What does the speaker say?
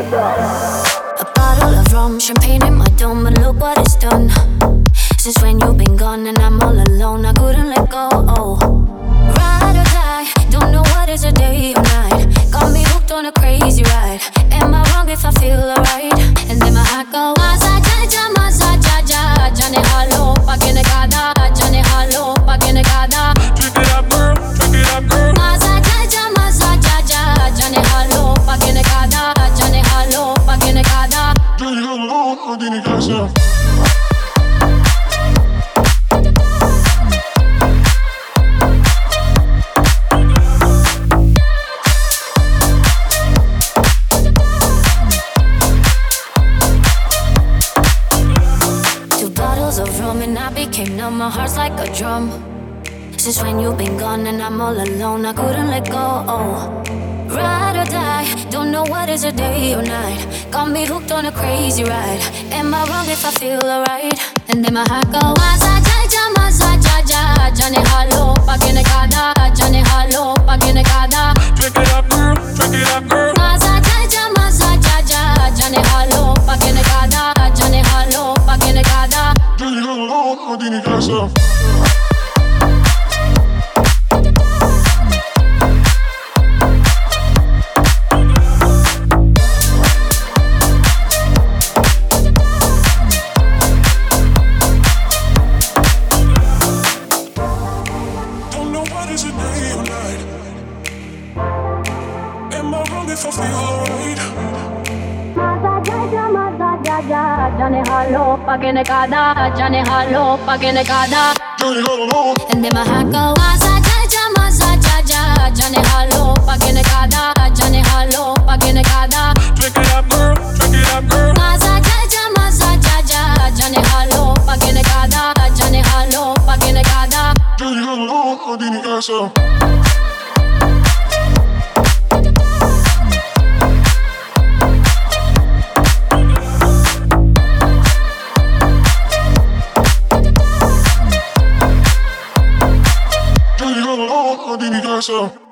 A bottle of rum, champagne in my dome, but look what it's done. Since when you've been gone and I'm all alone, I couldn't let go. Ride or die, don't know what is a day or night. Got me hooked on a crazy ride. Am I wrong if I feel alright? And then my heart goes Maza ja, jane halo, pagine kada, jane halo, pagine kada. Drink it up, girl, drink it up, girl. Maza ja, jane halo, pagine kada, jane halo, pagine kada. Drink it alone, I didn't catch up. Of rum and I became numb, my heart's like a drum. Since when you've been gone and I'm all alone, I couldn't let go. Ride or die, don't know what is a day or night. Got me hooked on a crazy ride. Am I wrong if I feel alright? And then my heart goes Maza ja, jane halo, pagine kada, jane halo, pagine kada. Drink it up, girl, drink it up, girl. Maza ja, jane halo, pagine kada, jane halo, pagine kada. Drink it alone, I didn't catch up. Don't know what is a day or night. Am I wrong if I feel alright? Jane halo, pagine kada, jane halo, pagine kada. Drink it alone. And then my heart goes Maza ja, jane halo, pagine kada, jane halo, pagine kada. Drink it up, girl, drink it up, girl. Maza ja, jane halo, pagine kada, jane halo, pagine kada. Drink it alone, I didn't catch up. Drink it alone, I didn't catch up.